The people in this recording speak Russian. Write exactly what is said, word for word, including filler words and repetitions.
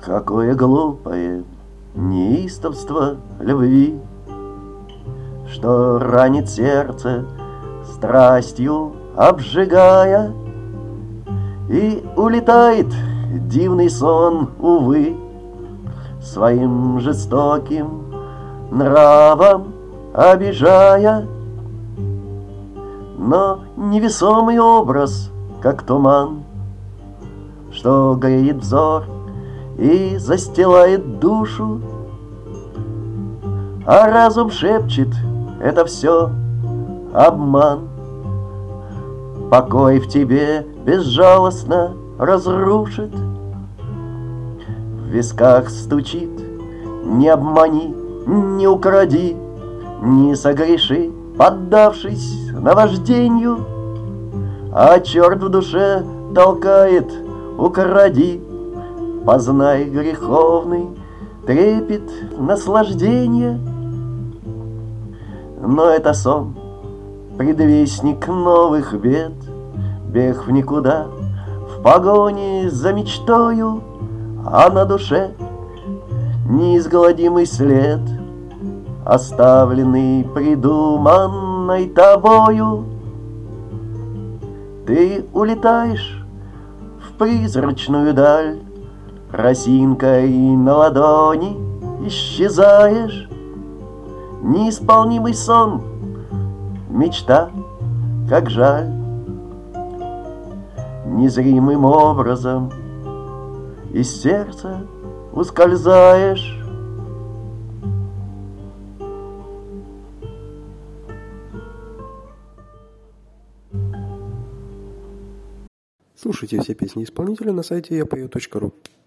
Какое глупое неистовство любви, что ранит сердце, страстью обжигая, и улетает дивный сон, увы, своим жестоким нравом обижая. Но невесомый образ, как туман, что греет взор и застилает душу, а разум шепчет: это все обман. Покой в тебе безжалостно разрушит, в висках стучит: не обмани, не укради, не согреши, поддавшись наваждению, а черт в душе толкает: укради, познай греховный трепет наслаждения. Но это сон, предвестник новых бед, бег в никуда, в погоне за мечтою, а на душе неизгладимый след, оставленный придуманной тобою. Ты улетаешь в призрачную даль, росинкой на ладони исчезаешь. Неисполнимый сон, мечта, как жаль. Незримым образом из сердца ускользаешь. Слушайте все песни исполнителя на сайте я пою точка ру.